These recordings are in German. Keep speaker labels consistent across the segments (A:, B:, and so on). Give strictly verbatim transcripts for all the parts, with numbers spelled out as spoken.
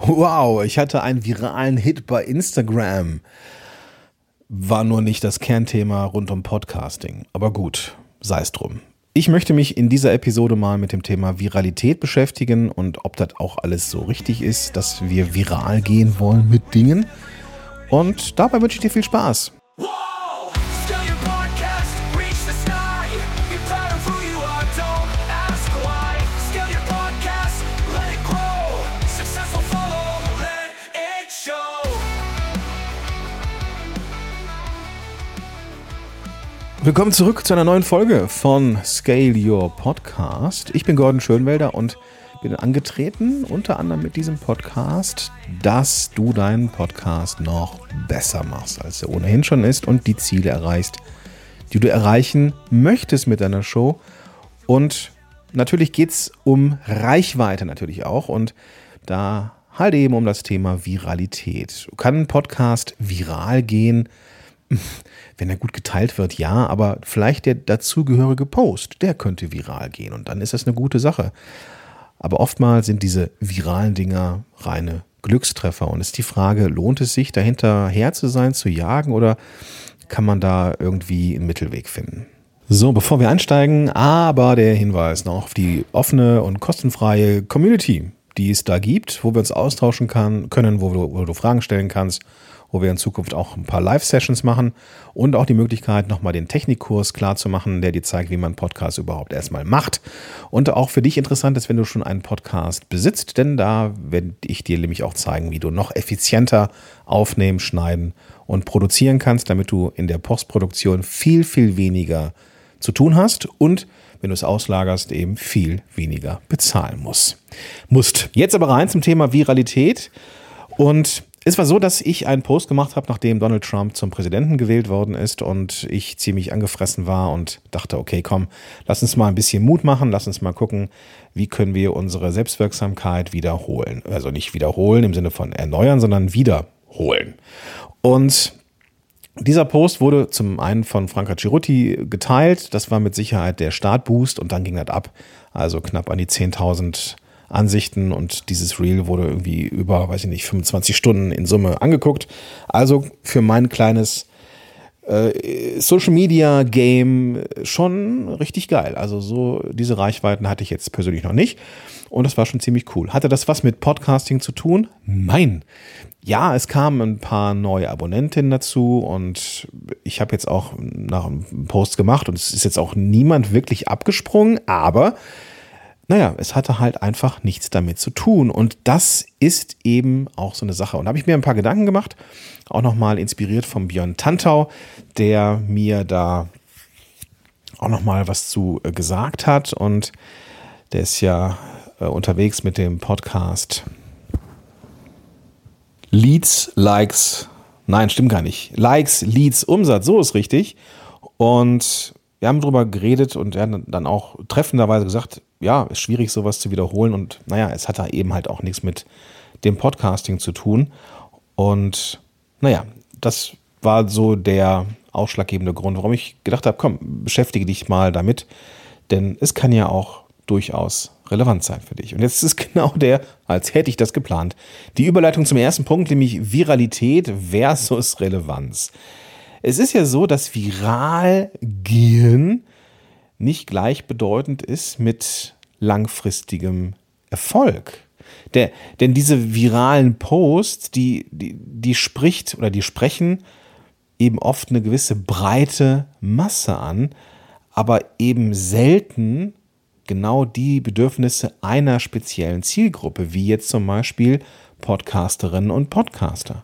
A: Wow, ich hatte einen viralen Hit bei Instagram. War nur nicht das Kernthema rund um Podcasting. Aber gut, sei es drum. Ich möchte mich in dieser Episode mal mit dem Thema Viralität beschäftigen und ob das auch alles so richtig ist, dass wir viral gehen wollen mit Dingen. Und dabei wünsche ich dir viel Spaß. Willkommen zurück zu einer neuen Folge von Scale Your Podcast. Ich bin Gordon Schönwelder und bin angetreten, unter anderem mit diesem Podcast, dass du deinen Podcast noch besser machst, als er ohnehin schon ist und die Ziele erreichst, die du erreichen möchtest mit deiner Show. Und natürlich geht es um Reichweite natürlich auch und da halt eben um das Thema Viralität. Kann ein Podcast viral gehen? Wenn er gut geteilt wird, ja, aber vielleicht der dazugehörige Post, der könnte viral gehen und dann ist das eine gute Sache. Aber oftmals sind diese viralen Dinger reine Glückstreffer und es ist die Frage, lohnt es sich, dahinter her zu sein, zu jagen oder kann man da irgendwie einen Mittelweg finden? So, bevor wir einsteigen, aber der Hinweis noch auf die offene und kostenfreie Community, die es da gibt, wo wir uns austauschen kann, können, wo du, wo du Fragen stellen kannst, wo wir in Zukunft auch ein paar Live-Sessions machen und auch die Möglichkeit, nochmal den Technikkurs klar zu machen, der dir zeigt, wie man Podcast überhaupt erstmal macht. Und auch für dich interessant ist, wenn du schon einen Podcast besitzt, denn da werde ich dir nämlich auch zeigen, wie du noch effizienter aufnehmen, schneiden und produzieren kannst, damit du in der Postproduktion viel, viel weniger zu tun hast und wenn du es auslagerst, eben viel weniger bezahlen musst. Musst. Jetzt aber rein zum Thema Viralität. Und es war so, dass ich einen Post gemacht habe, nachdem Donald Trump zum Präsidenten gewählt worden ist und ich ziemlich angefressen war und dachte, okay, komm, lass uns mal ein bisschen Mut machen, lass uns mal gucken, wie können wir unsere Selbstwirksamkeit wiederholen. Also nicht wiederholen im Sinne von erneuern, sondern wiederholen. Und dieser Post wurde zum einen von Franca Cerutti geteilt, das war mit Sicherheit der Startboost und dann ging das ab, also knapp an die zehntausend Ansichten und dieses Reel wurde irgendwie über, weiß ich nicht, fünfundzwanzig Stunden in Summe angeguckt. Also für mein kleines äh, Social Media Game schon richtig geil. Also so diese Reichweiten hatte ich jetzt persönlich noch nicht und das war schon ziemlich cool. Hatte das was mit Podcasting zu tun? Nein. Ja, es kamen ein paar neue Abonnentinnen dazu und ich habe jetzt auch nach einem Post gemacht und es ist jetzt auch niemand wirklich abgesprungen, aber naja, es hatte halt einfach nichts damit zu tun und das ist eben auch so eine Sache. Und da habe ich mir ein paar Gedanken gemacht, auch nochmal inspiriert von Björn Tantau, der mir da auch nochmal was zu äh, gesagt hat und der ist ja äh, unterwegs mit dem Podcast Leads, Likes, nein, stimmt gar nicht, Likes, Leads, Umsatz, so ist richtig und wir haben darüber geredet und er hat dann auch treffenderweise gesagt, ja, ist schwierig, sowas zu wiederholen und naja, es hat da eben halt auch nichts mit dem Podcasting zu tun und naja, das war so der ausschlaggebende Grund, warum ich gedacht habe, komm, beschäftige dich mal damit, denn es kann ja auch durchaus relevant sein für dich. Und jetzt ist genau der, als hätte ich das geplant, die Überleitung zum ersten Punkt, nämlich Viralität versus Relevanz. Es ist ja so, dass viral gehen nicht gleichbedeutend ist mit langfristigem Erfolg. Der, denn diese viralen Posts, die, die, die spricht oder die sprechen eben oft eine gewisse breite Masse an, aber eben selten genau die Bedürfnisse einer speziellen Zielgruppe, wie jetzt zum Beispiel Podcasterinnen und Podcaster.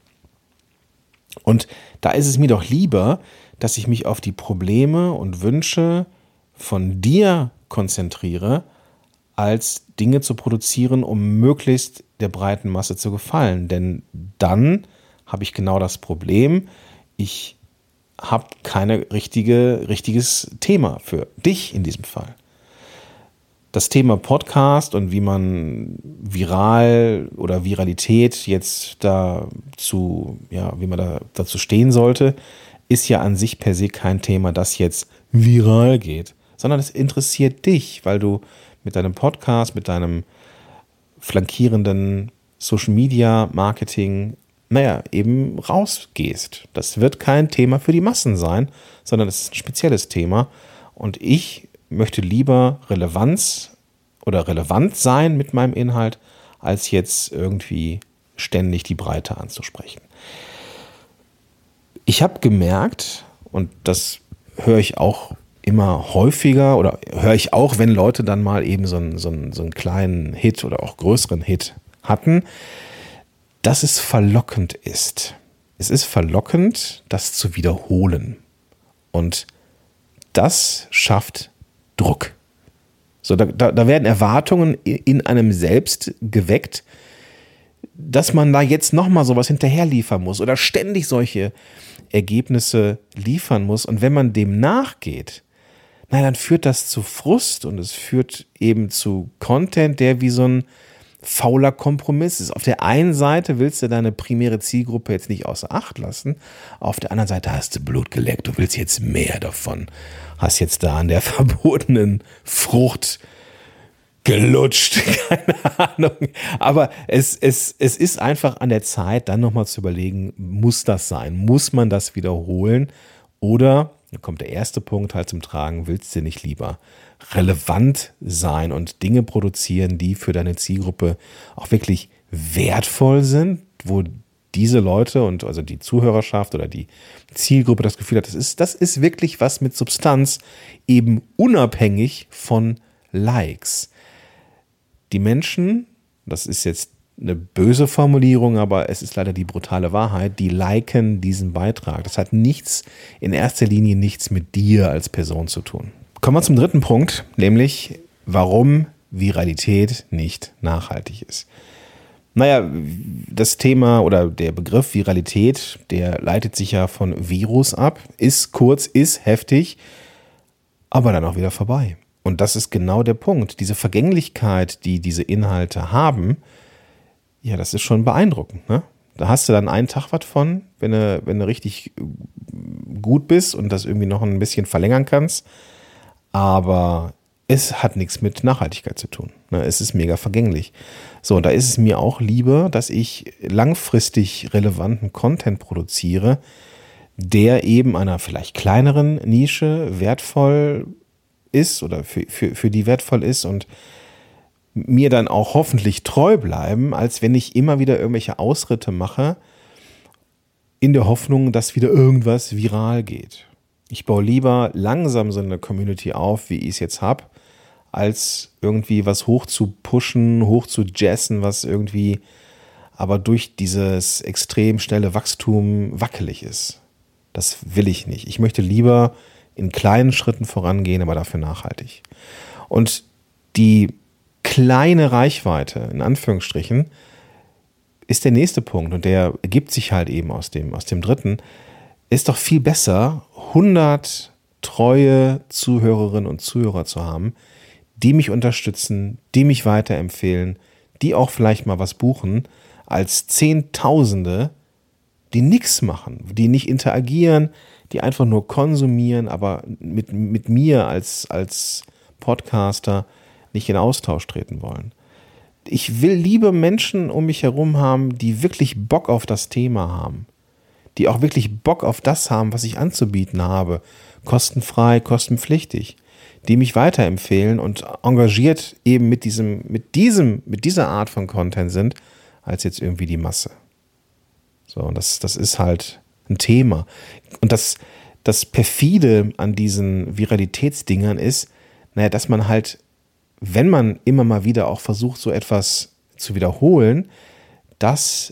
A: Und da ist es mir doch lieber, dass ich mich auf die Probleme und Wünsche von dir konzentriere, als Dinge zu produzieren, um möglichst der breiten Masse zu gefallen. Denn dann habe ich genau das Problem, ich habe kein richtige, richtiges Thema für dich in diesem Fall. Das Thema Podcast und wie man viral oder Viralität jetzt dazu, ja, wie man da dazu stehen sollte, ist ja an sich per se kein Thema, das jetzt viral geht, sondern es interessiert dich, weil du mit deinem Podcast, mit deinem flankierenden Social Media Marketing, naja, eben rausgehst. Das wird kein Thema für die Massen sein, sondern es ist ein spezielles Thema. Und ich möchte lieber Relevanz oder relevant sein mit meinem Inhalt, als jetzt irgendwie ständig die Breite anzusprechen. Ich habe gemerkt, und das höre ich auch immer häufiger oder höre ich auch, wenn Leute dann mal eben so einen, so einen, so einen kleinen Hit oder auch größeren Hit hatten, dass es verlockend ist. Es ist verlockend, das zu wiederholen. Und das schafft Druck. So, da, da, da werden Erwartungen in einem selbst geweckt, dass man da jetzt nochmal sowas hinterher liefern muss oder ständig solche Ergebnisse liefern muss. Und wenn man dem nachgeht, na, dann führt das zu Frust und es führt eben zu Content, der wie so ein fauler Kompromiss ist. Auf der einen Seite willst du deine primäre Zielgruppe jetzt nicht außer Acht lassen, auf der anderen Seite hast du Blut geleckt, du willst jetzt mehr davon, hast jetzt da an der verbotenen Frucht gelutscht, keine Ahnung. Aber es, es, es ist einfach an der Zeit, dann nochmal zu überlegen, muss das sein? Muss man das wiederholen? Oder, da kommt der erste Punkt halt zum Tragen, willst du nicht lieber relevant sein und Dinge produzieren, die für deine Zielgruppe auch wirklich wertvoll sind, wo diese Leute und also die Zuhörerschaft oder die Zielgruppe das Gefühl hat, das ist, das ist wirklich was mit Substanz, eben unabhängig von Likes. Die Menschen, das ist jetzt eine böse Formulierung, aber es ist leider die brutale Wahrheit, die liken diesen Beitrag. Das hat nichts, in erster Linie nichts mit dir als Person zu tun. Kommen wir zum dritten Punkt, nämlich warum Viralität nicht nachhaltig ist. Naja, das Thema oder der Begriff Viralität, der leitet sich ja von Virus ab, ist kurz, ist heftig, aber dann auch wieder vorbei. Und das ist genau der Punkt. Diese Vergänglichkeit, die diese Inhalte haben, ja, das ist schon beeindruckend, ne? Da hast du dann einen Tag was von, wenn du, wenn du richtig gut bist und das irgendwie noch ein bisschen verlängern kannst. Aber es hat nichts mit Nachhaltigkeit zu tun. Es ist mega vergänglich. So, und da ist es mir auch lieber, dass ich langfristig relevanten Content produziere, der eben einer vielleicht kleineren Nische wertvoll ist oder für, für, für die wertvoll ist und mir dann auch hoffentlich treu bleiben, als wenn ich immer wieder irgendwelche Ausritte mache, in der Hoffnung, dass wieder irgendwas viral geht. Ich baue lieber langsam so eine Community auf, wie ich es jetzt habe, als irgendwie was hoch zu pushen, hoch zu jazzen, was irgendwie aber durch dieses extrem schnelle Wachstum wackelig ist. Das will ich nicht. Ich möchte lieber in kleinen Schritten vorangehen, aber dafür nachhaltig. Und die kleine Reichweite, in Anführungsstrichen, ist der nächste Punkt und der ergibt sich halt eben aus dem, aus dem dritten, ist doch viel besser, hundert treue Zuhörerinnen und Zuhörer zu haben, die mich unterstützen, die mich weiterempfehlen, die auch vielleicht mal was buchen, als Zehntausende, die nichts machen, die nicht interagieren, die einfach nur konsumieren, aber mit, mit mir als, als Podcaster nicht in Austausch treten wollen. Ich will lieber Menschen um mich herum haben, die wirklich Bock auf das Thema haben, die auch wirklich Bock auf das haben, was ich anzubieten habe, kostenfrei, kostenpflichtig, die mich weiterempfehlen und engagiert eben mit diesem, mit diesem, mit dieser Art von Content sind, als jetzt irgendwie die Masse. So, und das, das ist halt ein Thema. Und das, das Perfide an diesen Viralitätsdingern ist, naja, dass man halt, wenn man immer mal wieder auch versucht, so etwas zu wiederholen, dass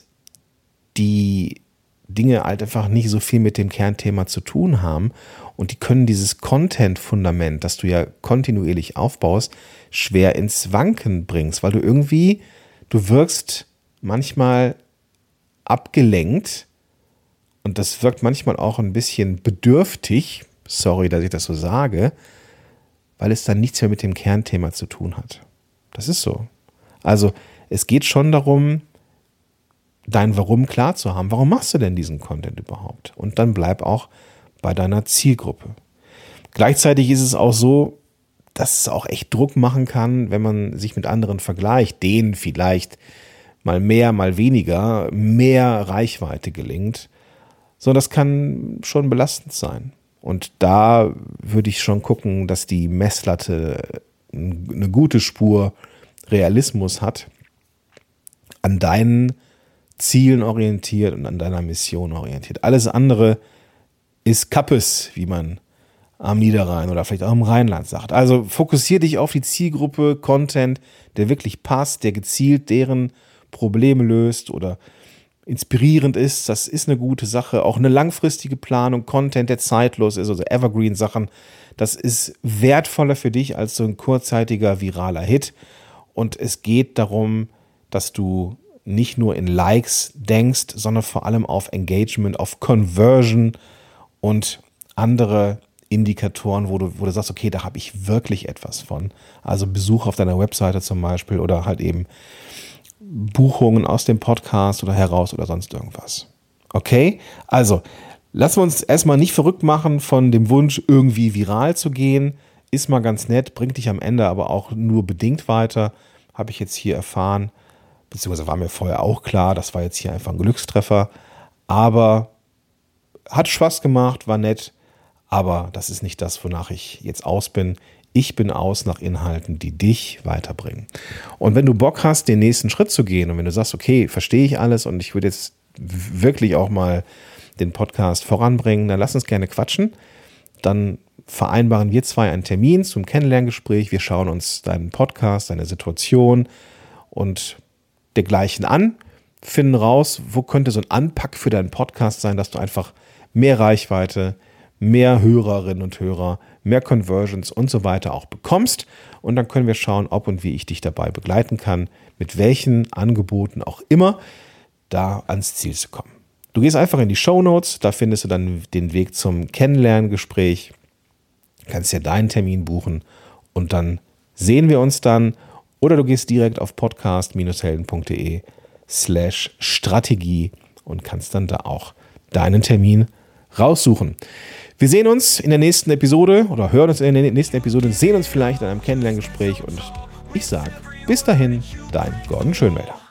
A: die Dinge halt einfach nicht so viel mit dem Kernthema zu tun haben und die können dieses Content-Fundament, das du ja kontinuierlich aufbaust, schwer ins Wanken bringst, weil du irgendwie, du wirkst manchmal abgelenkt und das wirkt manchmal auch ein bisschen bedürftig, sorry, dass ich das so sage, weil es dann nichts mehr mit dem Kernthema zu tun hat. Das ist so. Also es geht schon darum, dein Warum klar zu haben. Warum machst du denn diesen Content überhaupt? Und dann bleib auch bei deiner Zielgruppe. Gleichzeitig ist es auch so, dass es auch echt Druck machen kann, wenn man sich mit anderen vergleicht, denen vielleicht mal mehr, mal weniger, mehr Reichweite gelingt, sondern das kann schon belastend sein. Und da würde ich schon gucken, dass die Messlatte eine gute Spur Realismus hat, an deinen Zielen orientiert und an deiner Mission orientiert. Alles andere ist Kappes, wie man am Niederrhein oder vielleicht auch im Rheinland sagt. Also fokussiere dich auf die Zielgruppe, Content, der wirklich passt, der gezielt deren Probleme löst oder inspirierend ist. Das ist eine gute Sache. Auch eine langfristige Planung, Content, der zeitlos ist, also Evergreen-Sachen, das ist wertvoller für dich als so ein kurzzeitiger viraler Hit. Und es geht darum, dass du nicht nur in Likes denkst, sondern vor allem auf Engagement, auf Conversion und andere Indikatoren, wo du, wo du sagst, okay, da habe ich wirklich etwas von. Also Besuch auf deiner Webseite zum Beispiel oder halt eben Buchungen aus dem Podcast oder heraus oder sonst irgendwas. Okay, also lassen wir uns erstmal nicht verrückt machen von dem Wunsch, irgendwie viral zu gehen. Ist mal ganz nett, bringt dich am Ende aber auch nur bedingt weiter, habe ich jetzt hier erfahren. Beziehungsweise war mir vorher auch klar, das war jetzt hier einfach ein Glückstreffer. Aber hat Spaß gemacht, war nett. Aber das ist nicht das, wonach ich jetzt aus bin. Ich bin aus nach Inhalten, die dich weiterbringen. Und wenn du Bock hast, den nächsten Schritt zu gehen und wenn du sagst, okay, verstehe ich alles und ich würde jetzt wirklich auch mal den Podcast voranbringen, dann lass uns gerne quatschen. Dann vereinbaren wir zwei einen Termin zum Kennenlerngespräch. Wir schauen uns deinen Podcast, deine Situation und dergleichen an, finden raus, wo könnte so ein Anpack für deinen Podcast sein, dass du einfach mehr Reichweite, mehr Hörerinnen und Hörer, mehr Conversions und so weiter auch bekommst. Und dann können wir schauen, ob und wie ich dich dabei begleiten kann, mit welchen Angeboten auch immer, da ans Ziel zu kommen. Du gehst einfach in die Shownotes, da findest du dann den Weg zum Kennenlerngespräch, kannst dir deinen Termin buchen und dann sehen wir uns dann. Oder du gehst direkt auf podcast-helden.de slash Strategie und kannst dann da auch deinen Termin raussuchen. Wir sehen uns in der nächsten Episode oder hören uns in der nächsten Episode, sehen uns vielleicht in einem Kennenlerngespräch und ich sage bis dahin, dein Gordon Schönwelder.